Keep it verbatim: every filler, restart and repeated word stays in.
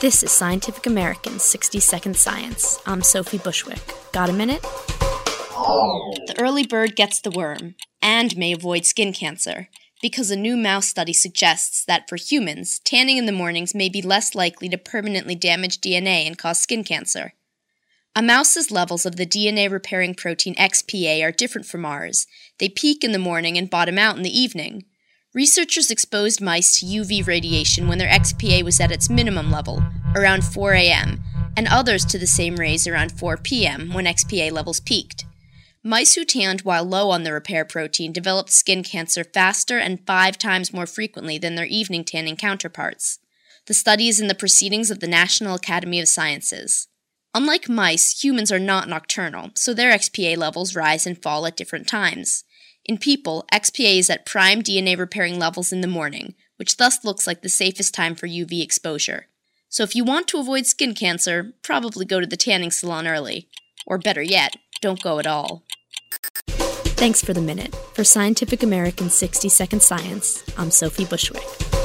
This is Scientific American's sixty second Science. I'm Sophie Bushwick. Got a minute? The early bird gets the worm, and may avoid skin cancer, because a new mouse study suggests that for humans, tanning in the mornings may be less likely to permanently damage D N A and cause skin cancer. A mouse's levels of the D N A-repairing protein X P A are different from ours. They peak in the morning and bottom out in the evening. Researchers exposed mice to U V radiation when their X P A was at its minimum level, around four a.m., and others to the same rays around four p.m., when X P A levels peaked. Mice who tanned while low on the repair protein developed skin cancer faster and five times more frequently than their evening tanning counterparts. The study is in the Proceedings of the National Academy of Sciences. Unlike mice, humans are not nocturnal, so their X P A levels rise and fall at different times. In people, X P A is at prime D N A-repairing levels in the morning, which thus looks like the safest time for U V exposure. So if you want to avoid skin cancer, probably go to the tanning salon early. Or better yet, don't go at all. Thanks for the minute. For Scientific American's sixty second Science, I'm Sophie Bushwick.